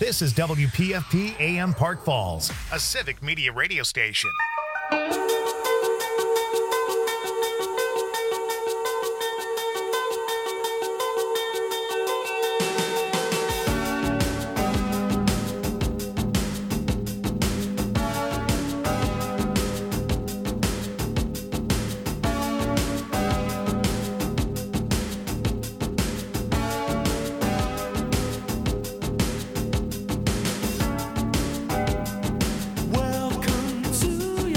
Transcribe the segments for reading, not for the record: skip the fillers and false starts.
This is WPFP AM Park Falls, a civic media radio station. Welcome to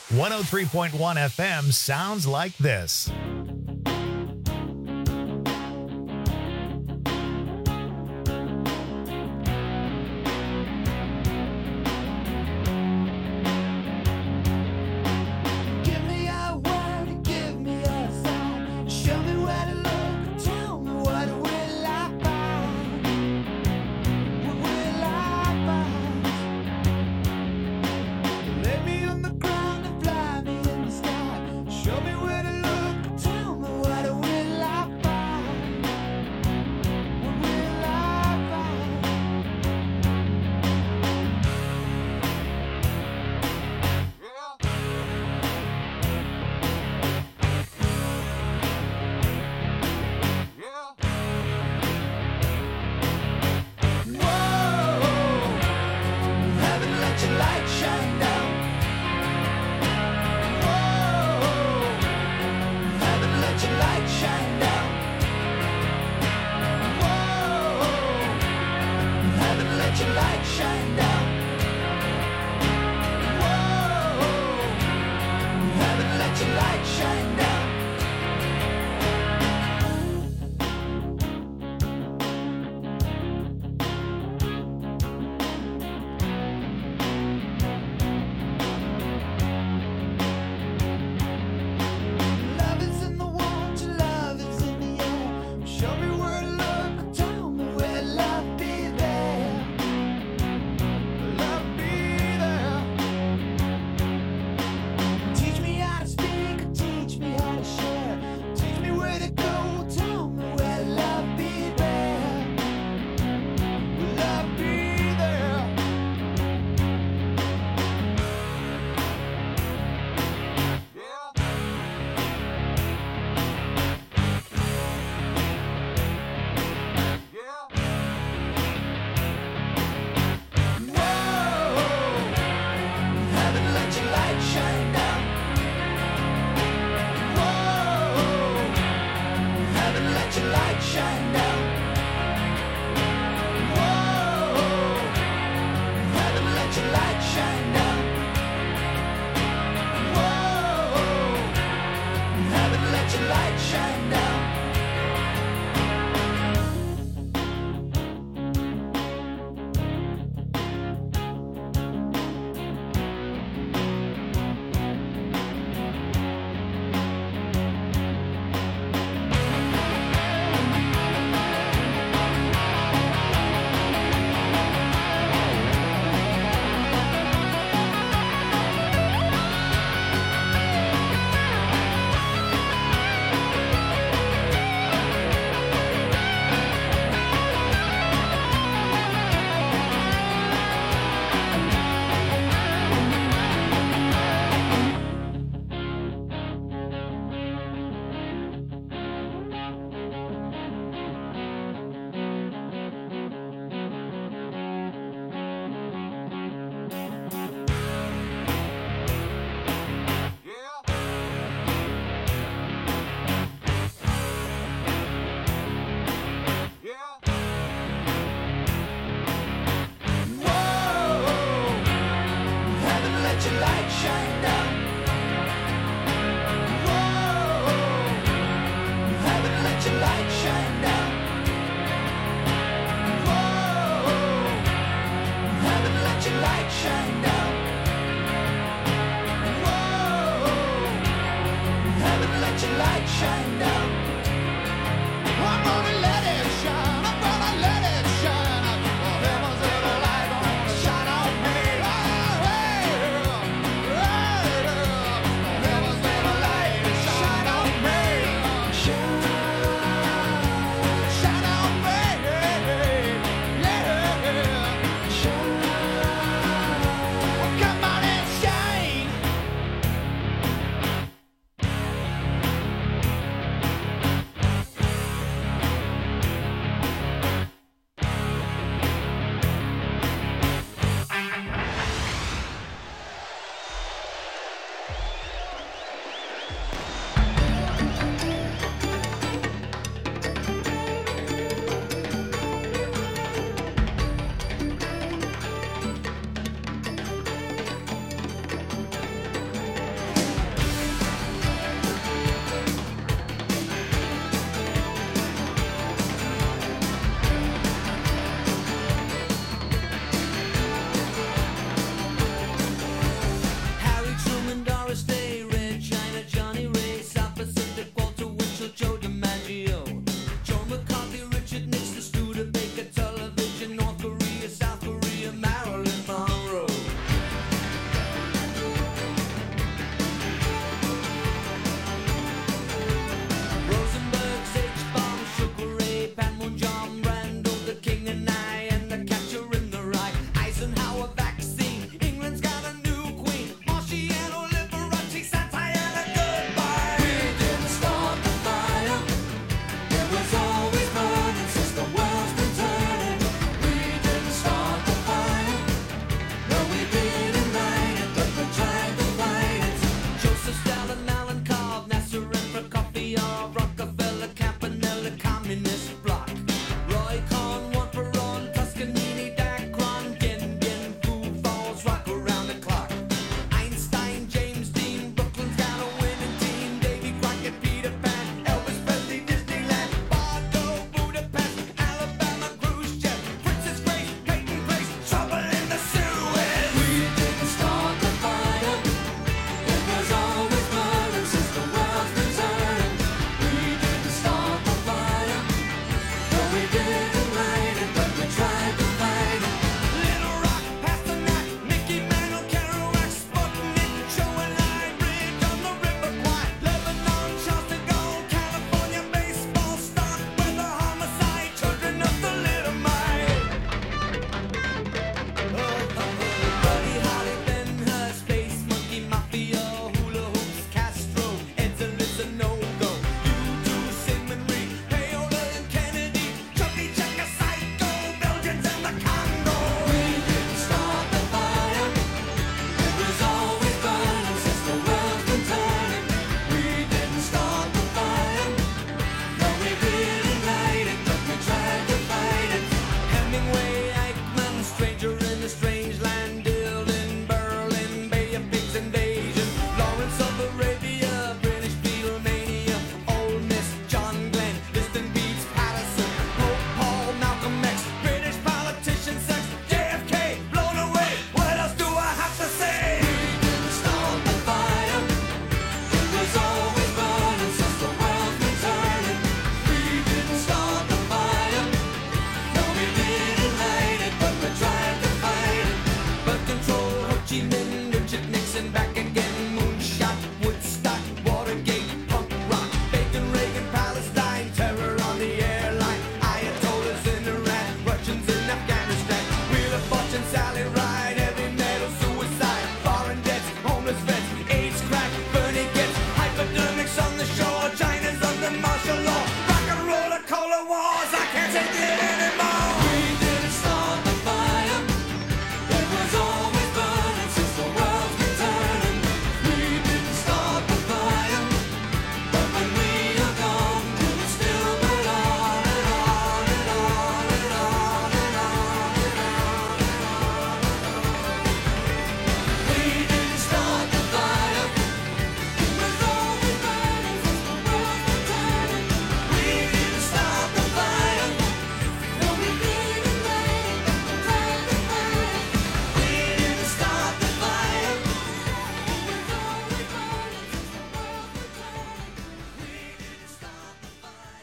103.1 FM sounds like this.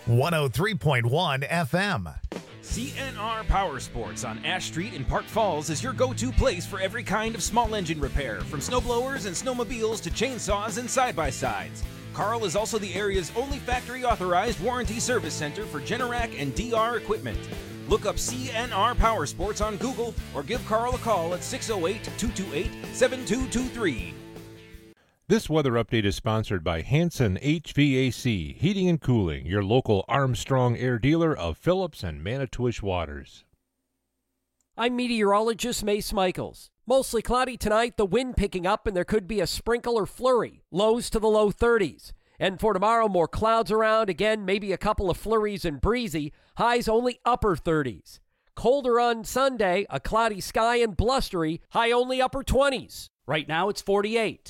103.1 FM. CNR Power Sports on Ash Street in Park Falls is your go-to place for every kind of small engine repair, from snowblowers and snowmobiles to chainsaws and side-by-sides. Carl is also the area's only factory-authorized warranty service center for Generac and DR equipment. Look up CNR Power Sports on Google or give Carl a call at 608-228-7223. This weather update is sponsored by Hanson HVAC, Heating and Cooling, your local Armstrong Air dealer of Phillips and Manitowish Waters. I'm meteorologist Mace Michaels. Mostly cloudy tonight, the wind picking up, and there could be a sprinkle or flurry. Lows to the low 30s. And for tomorrow, more clouds around. Again, maybe a couple of flurries and breezy. Highs only upper 30s. Colder on Sunday, a cloudy sky and blustery. High only upper 20s. Right now, it's 48.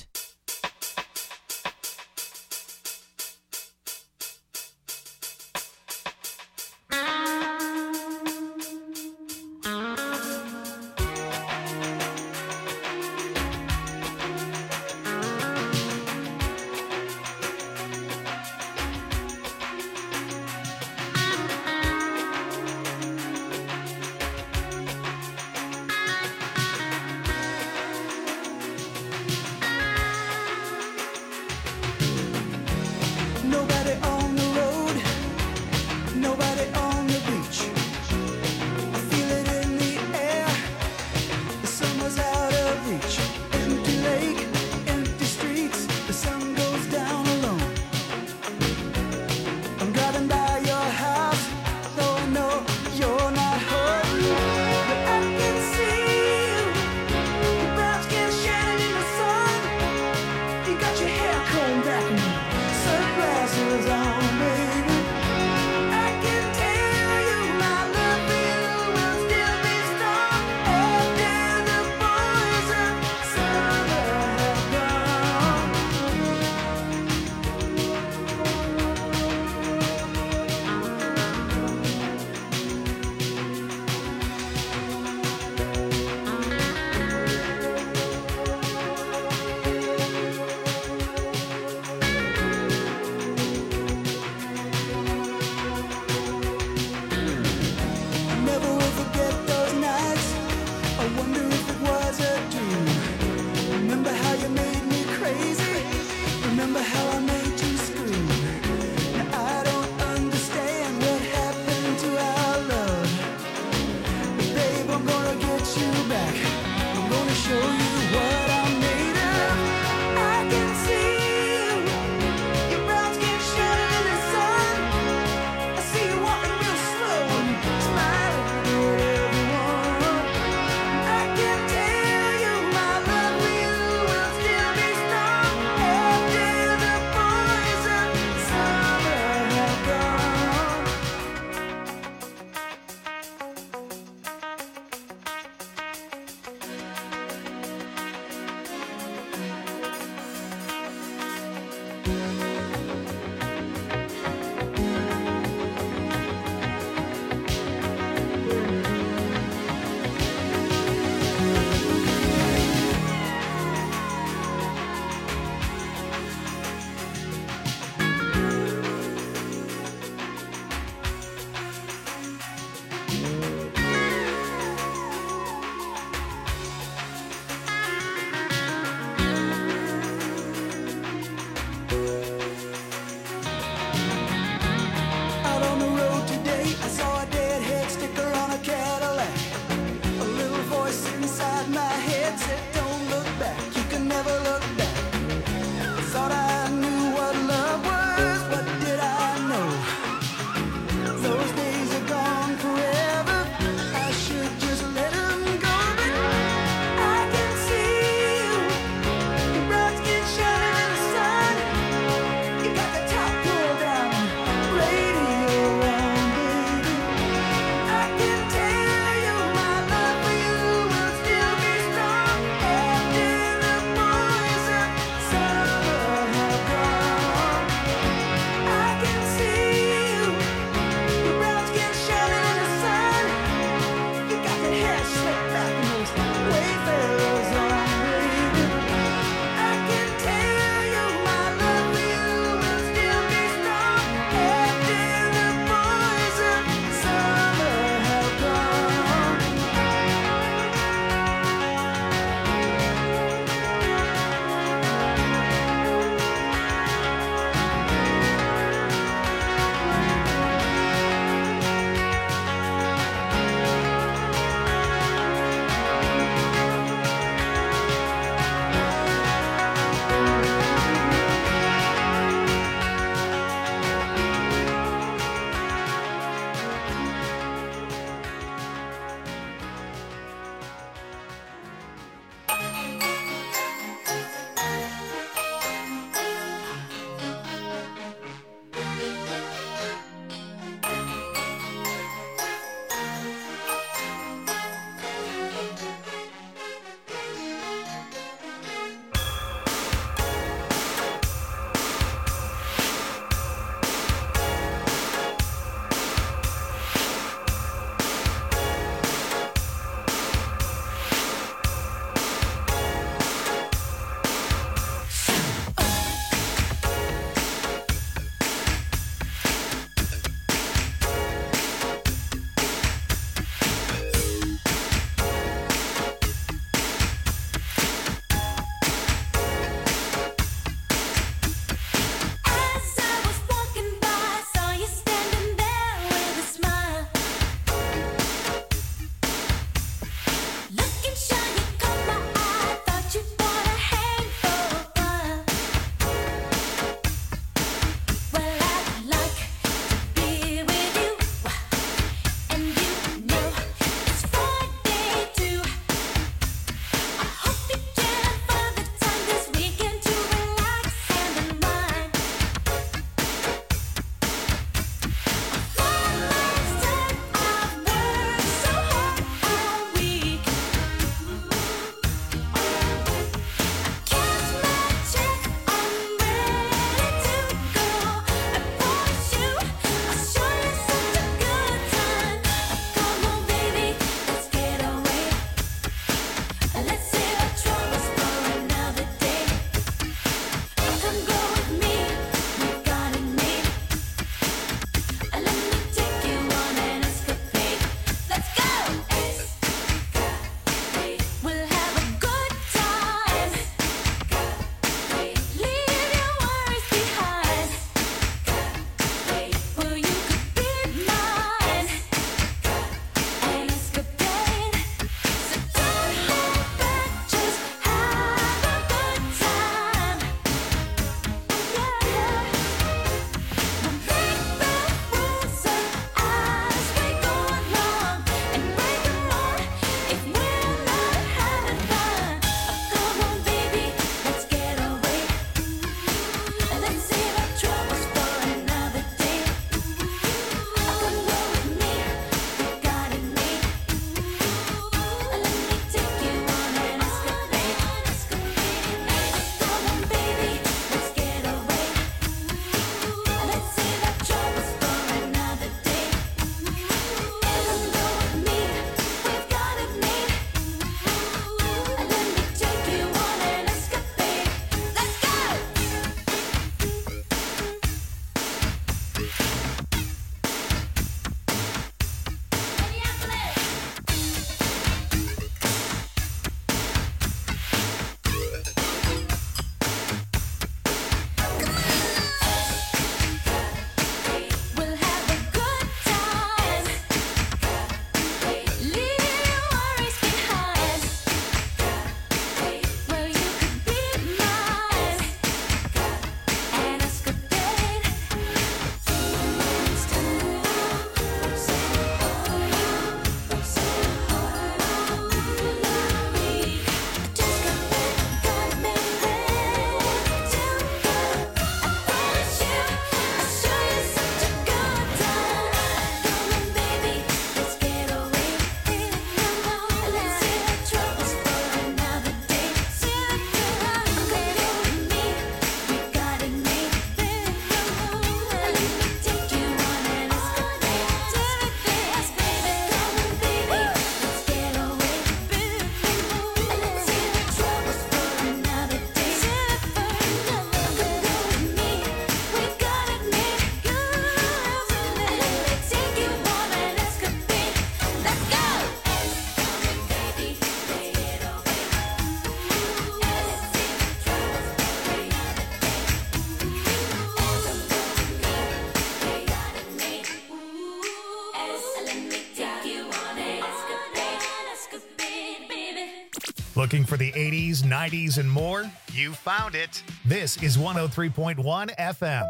Looking for the 80s, 90s, and more? You found it. This is 103.1 FM.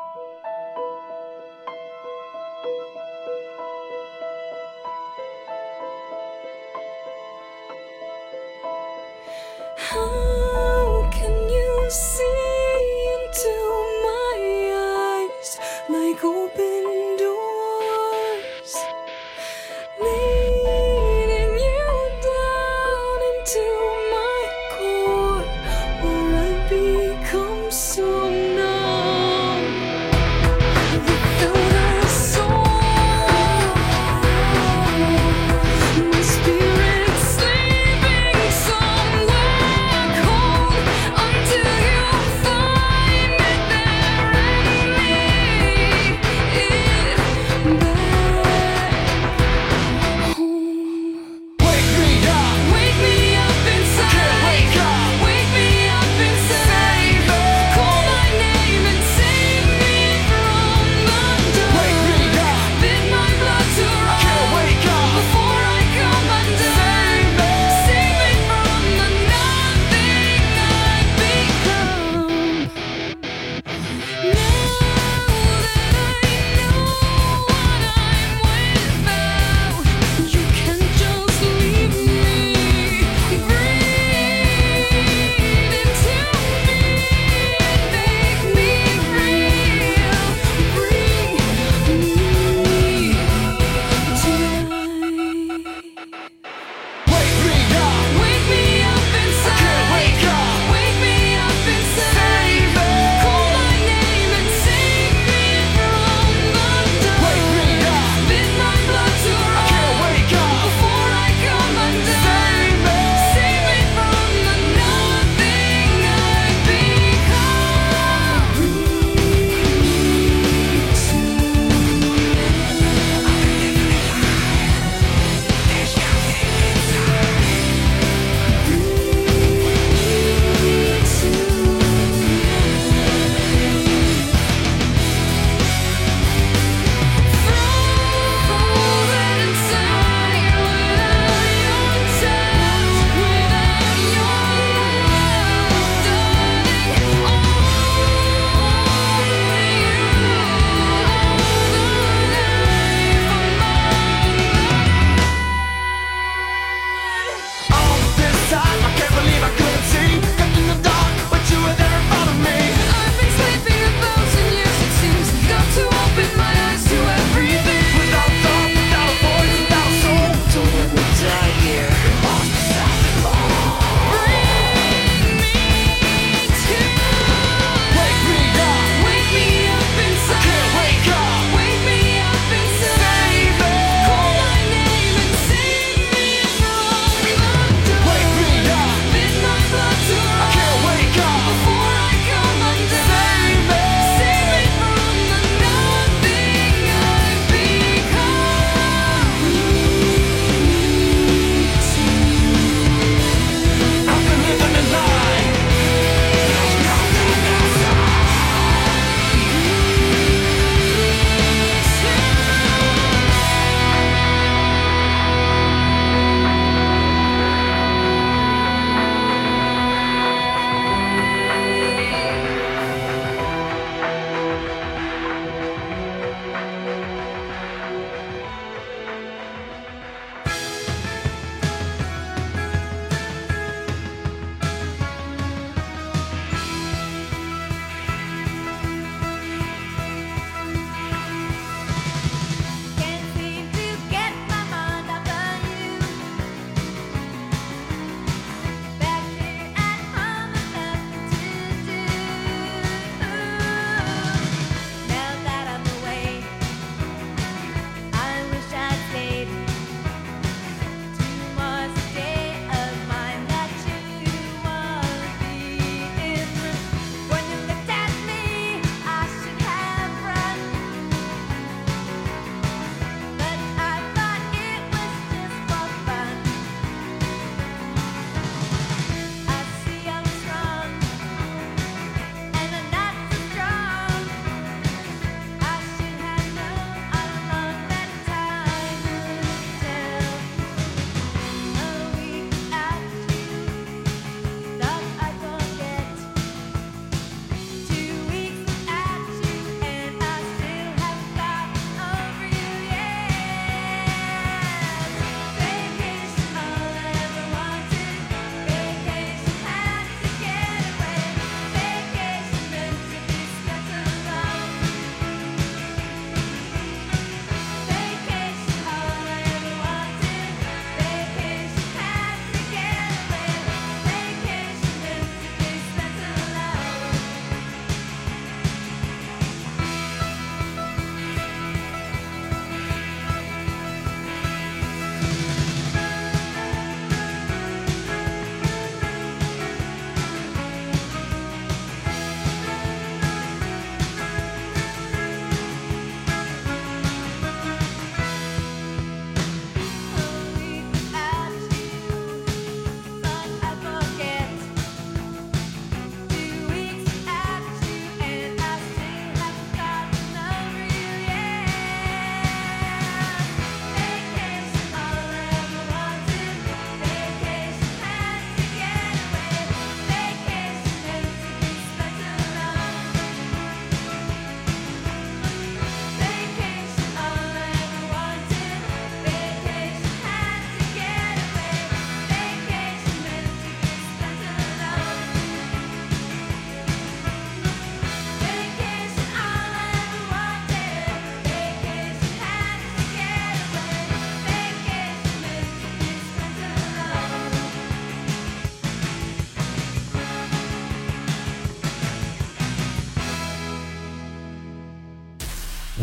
How can you see into my eyes like open doors, leading you down into my core where I become so numb?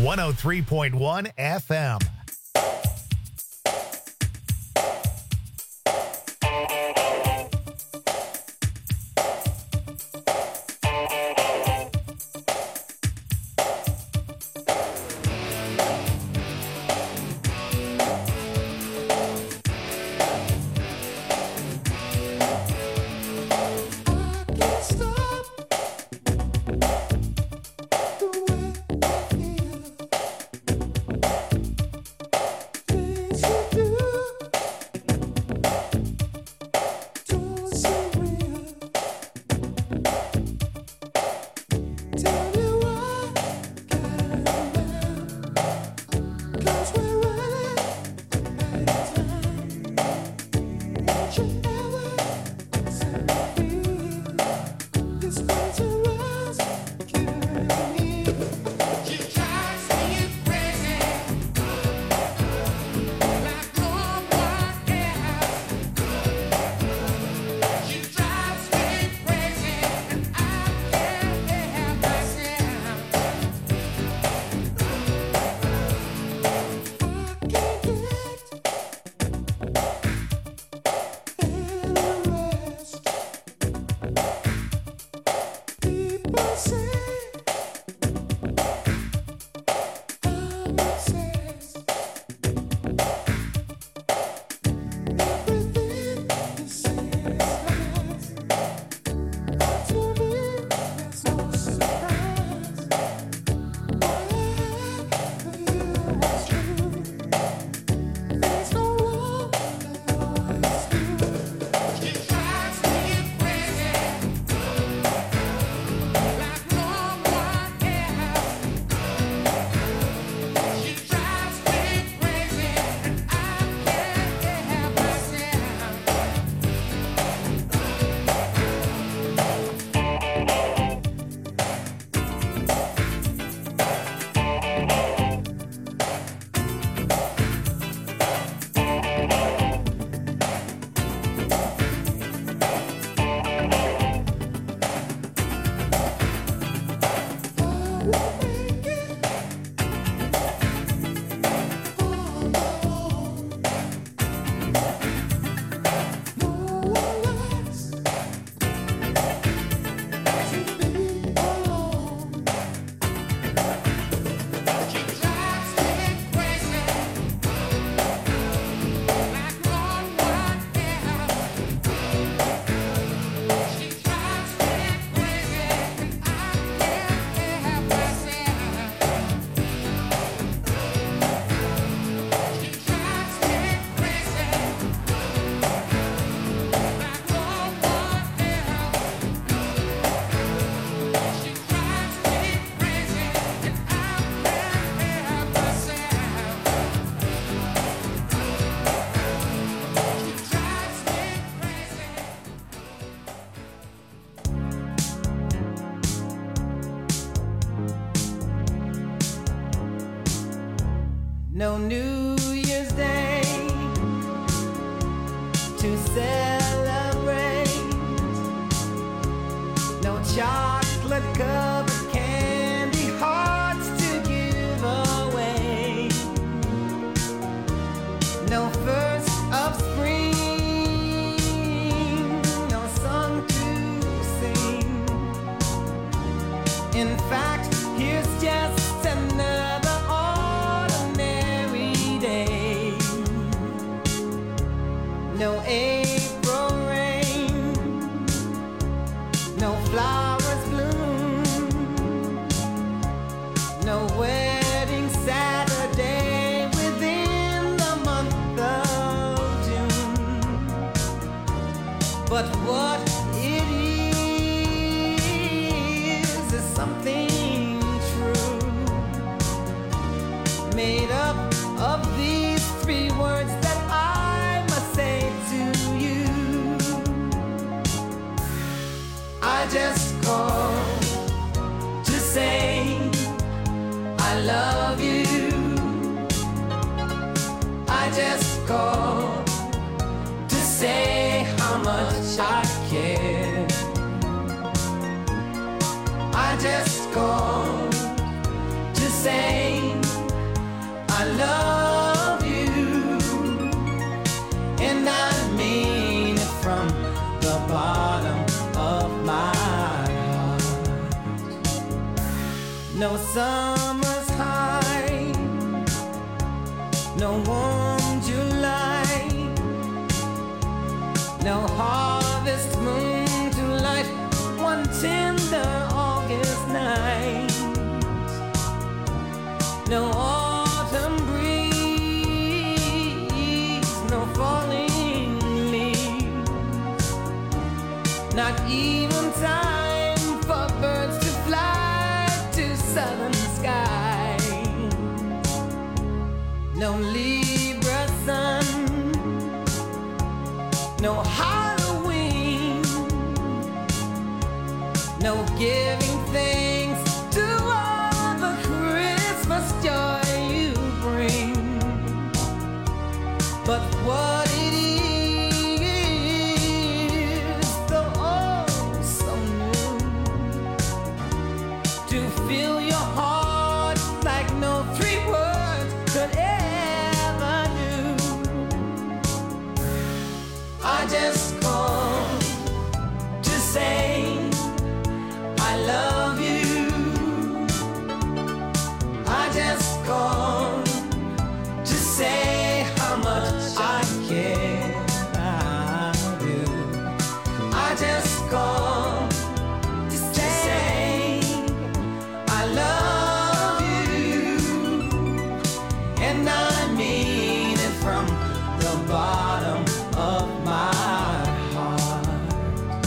103.1 FM. No New Year's Day to celebrate. No chocolate covered candy hearts to give away. No first of spring, no song to sing. In fact, here's just another no April rain, no flowers bloom, no wedding Saturday within the month of June. But what it is something true, made up of these three words that I must say to you. I just called to say I love you. I just called to say how much I care. I just called to say love you, and I mean it from the bottom of my heart. No summer's high, no warm July, no harvest moon to light one tender August night, no autumn breeze, no falling leaves, not even time for birds to fly to southern skies, no Libra sun, no Halloween, no giving thanks to all the Christmas joy you bring. But what it is, though oh so new, to fill your heart like no three words could ever do. I just called to say I love you. I just called to say how much I care. I do. I just called to say I love you, and I mean it from the bottom of my heart.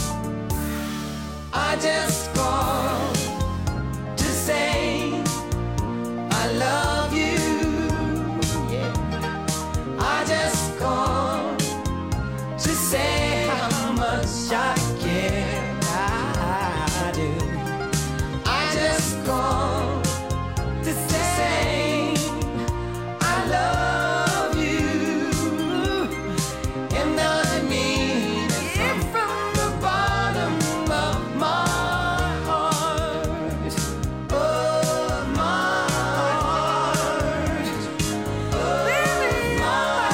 I just called to say I love you. Yeah. I just called to say how much I care. I do. I just called to say I love you, and I mean it from the bottom of my heart. Oh, my heart. Oh, my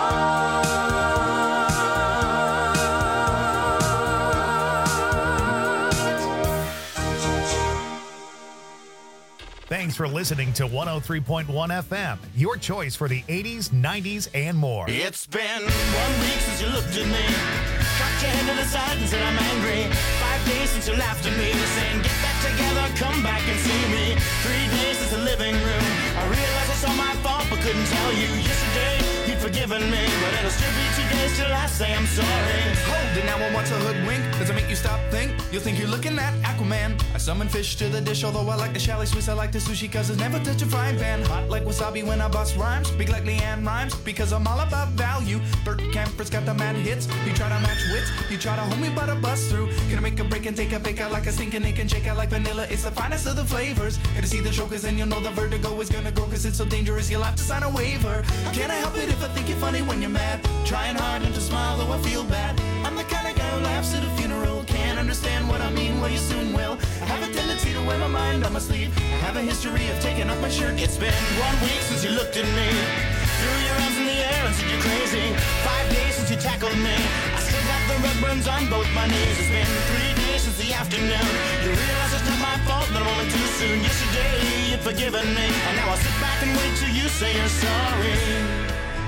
heart. Thanks for listening to 103.1 FM, your choice for the 80s, 90s, and more. It's been 1 week since you looked at me, cocked your head to the side and said I'm angry. 5 days since you laughed at me, saying get back together, come back and see me. 3 days since the living room, I realized I saw my fault but couldn't tell you. Yesterday you'd forgiven me, but it'll still be 2 days till I say I'm sorry. Hold it now, and what's a hoodwink? Does it make you stop, think? You'll think you're looking at Aquaman. I summon fish to the dish, although I like the chalet Swiss, I like the sushi, cause it's never touch a frying pan. Hot like wasabi when I bust rhymes, big like Leanne rhymes, because I'm all about value. Bert Camper's got the mad hits, you try to match wits, you try to hold me but I bust through. Gonna make a break and take a bake out like a stinking egg and shake out like vanilla, it's the finest of the flavors. Gonna see the show cause then you'll know the vertigo is gonna grow, cause it's so dangerous you'll have to sign a waiver. How can I help it if I think you're funny when you're mad? Trying hard not to smile though I feel bad. I'm the kind of guy who laughs at a funeral, can't understand what I mean, well you soon will. I have a tendency to wear my mind on my sleeve, I have a history of taking off my shirt. It's been 1 week since you looked at me, threw your arms in the air and said you're crazy. 5 days since you tackled me, I still got the red burns on both my knees. It's been 3 days since the afternoon, you realize it's not my fault, but a moment too soon. Yesterday you'd forgiven me, and now I'll sit back and wait till you say you're sorry.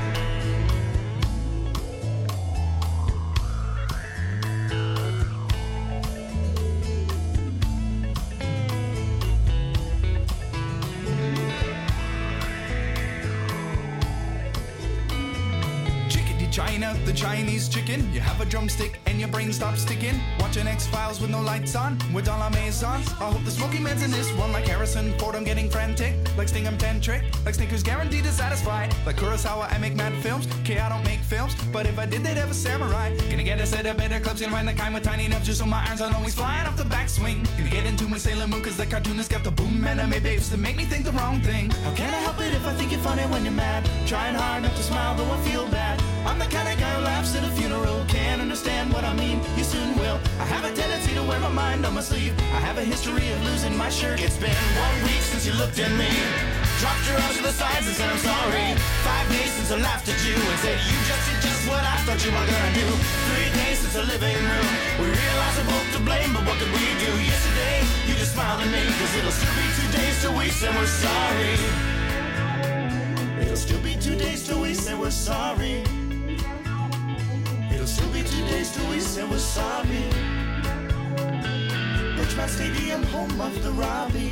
China, the Chinese chicken. You have a drumstick and your brain stops sticking. Watching X-Files with no lights on, with all our maisons. I hope the smoky man's in this one like Harrison Ford. I'm getting frantic, like Sting I'm tantric, like Snickers guaranteed to satisfy. Like Kurosawa, I make mad films. Okay, I don't make films, but if I did, they'd have a samurai. Gonna get a set of better clubs, gonna find the kind with tiny enough just so my irons aren't always flying off the backswing. Gonna get into my Sailor Moon cause the cartoonist got the boom anime babes to make me think the wrong thing. How can I help it if I think you're funny when you're mad? Trying hard not to smile though I feel bad. I'm the kind of guy who laughs at a funeral, can't understand what I mean, you soon will. I have a tendency to wear my mind on my sleeve, I have a history of losing my shirt. It's been 1 week since you looked at me, Dropped your arms to the sides and said I'm sorry. 5 days since I laughed at you and said you just did just what I thought you were gonna do. 3 days since the living room. We realized we're both to blame, but what did we do? Yesterday, you just smiled at me, cause it'll still be 2 days till we say we're sorry. It'll still be 2 days till we say we're sorry. It'll still be 2 days till we say we're sorry. Birchmount Stadium, home of the Robbie.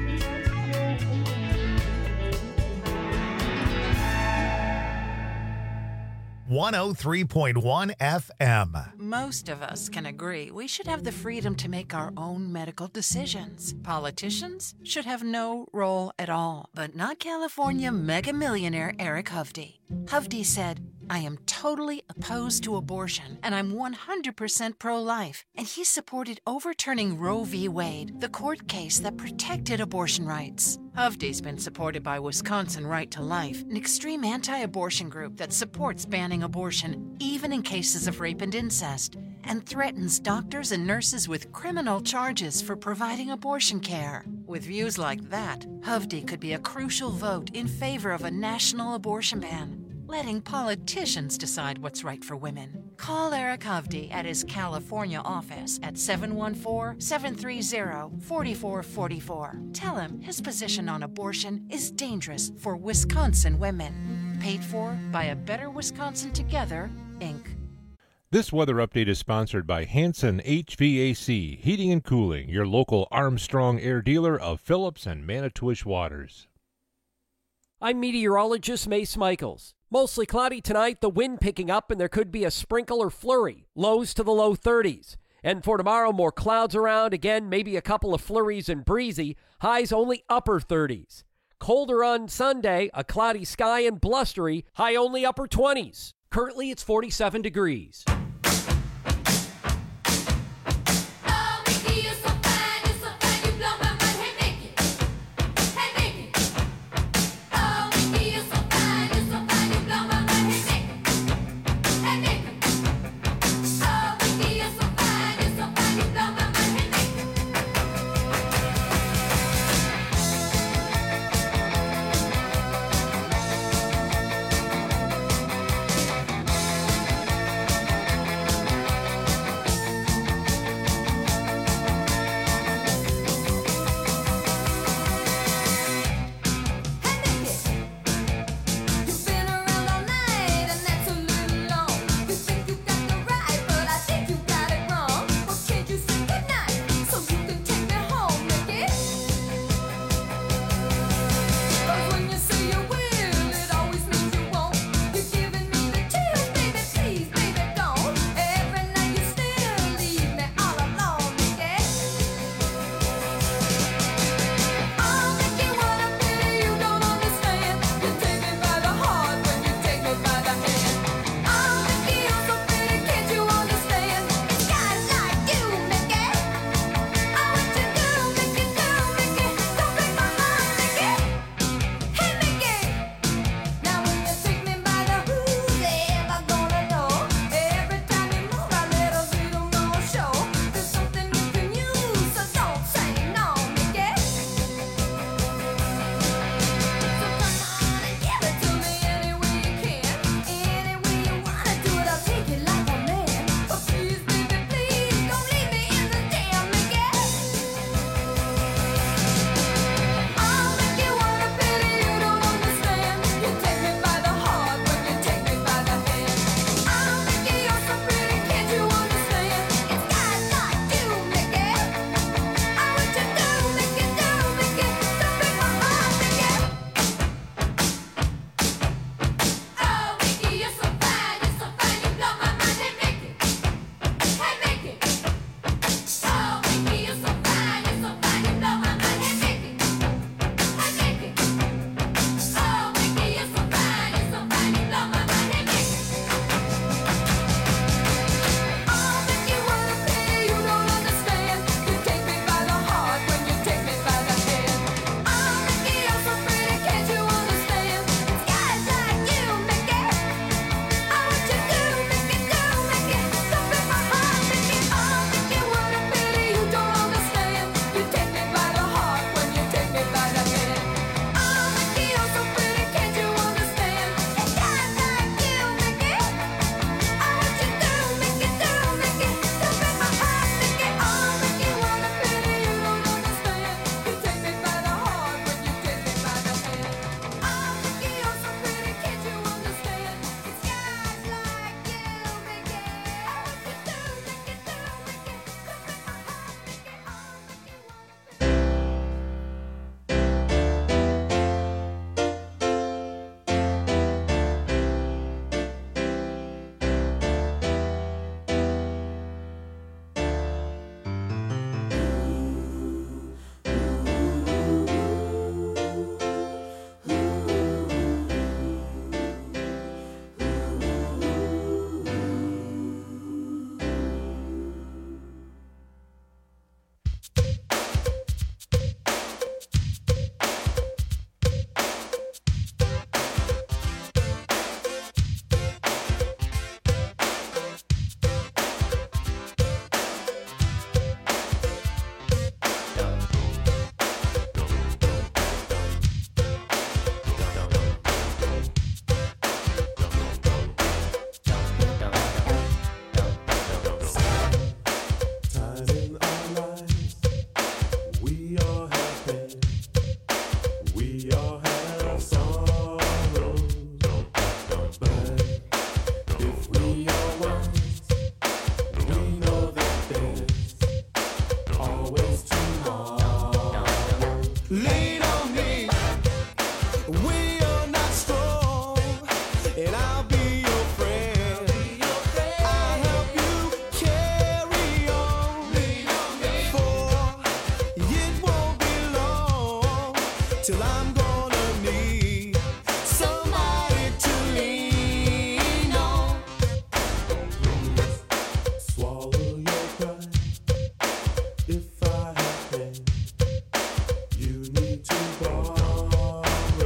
.103.1 FM. Most of us can agree we should have the freedom to make our own medical decisions. Politicians should have no role at all. But not California mega millionaire Eric Hovde. Hovde said, I am totally opposed to abortion, and I'm 100% pro-life. And he supported overturning Roe v. Wade, the court case that protected abortion rights. Hovde's been supported by Wisconsin Right to Life, an extreme anti-abortion group that supports banning abortion, even in cases of rape and incest, and threatens doctors and nurses with criminal charges for providing abortion care. With views like that, Hovde could be a crucial vote in favor of a national abortion ban, letting politicians decide what's right for women. Call Eric Hovde at his California office at 714-730-4444. Tell him his position on abortion is dangerous for Wisconsin women. Paid for by A Better Wisconsin Together, Inc. This weather update is sponsored by Hanson HVAC, Heating and Cooling, your local Armstrong Air dealer of Phillips and Manitowish Waters. I'm meteorologist Mace Michaels. Mostly cloudy tonight, the wind picking up, and there could be a sprinkle or flurry. Lows to the low 30s. And for tomorrow, more clouds around. Again, maybe a couple of flurries and breezy. Highs only upper 30s. Colder on Sunday, a cloudy sky and blustery. High only upper 20s. Currently, it's 47 degrees. Lean on me. We are not strong, and I'll be your friend. I'll help you carry on. For it won't be long till I'm gonna need somebody to lean on. Swallow your pride. If I have pain, you need to borrow.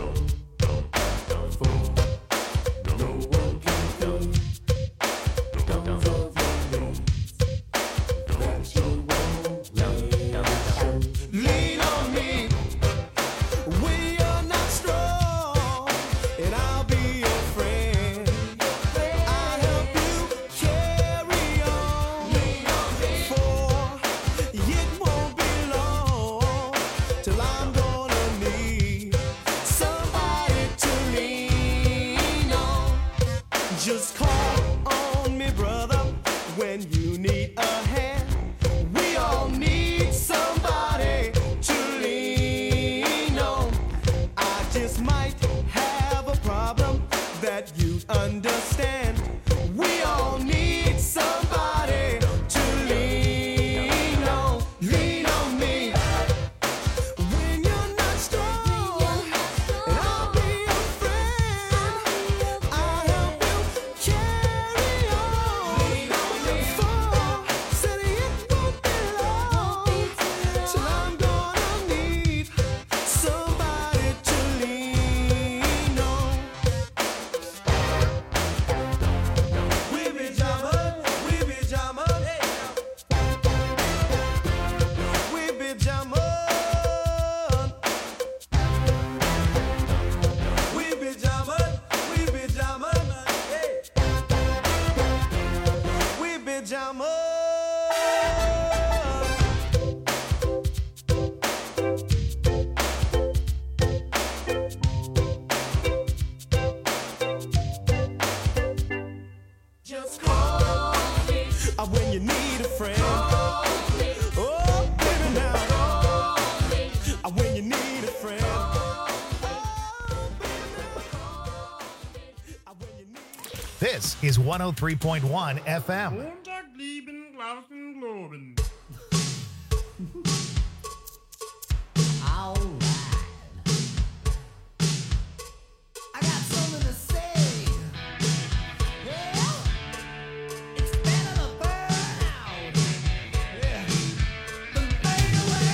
For no one can fill those of your needs that you won't lean. Lean on me. We are not strong, and I'll be your friend. I'll help you carry on. For it won't be long till I'm gonna need somebody to lean on. Just call on me, brother, when you need a hand. We all need somebody to lean on. I just might have a problem that you'd understand. We all need somebody to lean on. Lean on me when you're not strong, and I'll be your friend. I'll help you carry on. For said it won't be long till I'm gonna need somebody to lean on. We be jamming, we be jamming, we be jamming, we be jamming, we be jamming, we be jamming. Just call me when you need a friend. Oh, baby, now. When you need a friend. This is 103.1 FM. Montag, lieben, glauben, globen. I got something to say. Yeah. It's better to burn out. Yeah. Than fade away.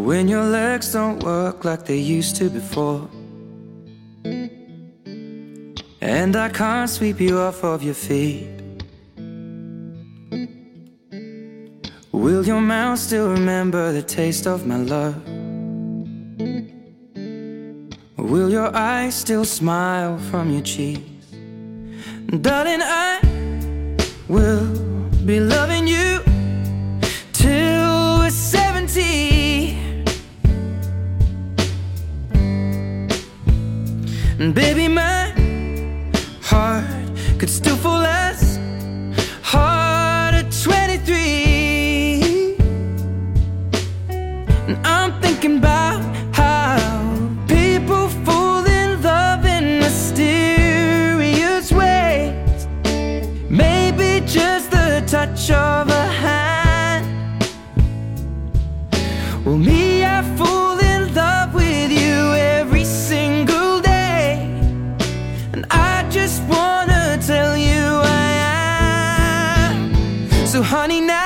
when your legs don't work like they used to before, and I can't sweep you off of your feet. Will your mouth still remember the taste of my love? Will your eyes still smile from your cheeks? Darling, I will be loving you till we're 70. And baby, my heart could still fall as hard at 23. And I'm thinking about how people fall in love in mysterious ways. Maybe just the touch of a hand. Well, me, I fall in love with you every single day, and I just wanna tell you I am. So honey, now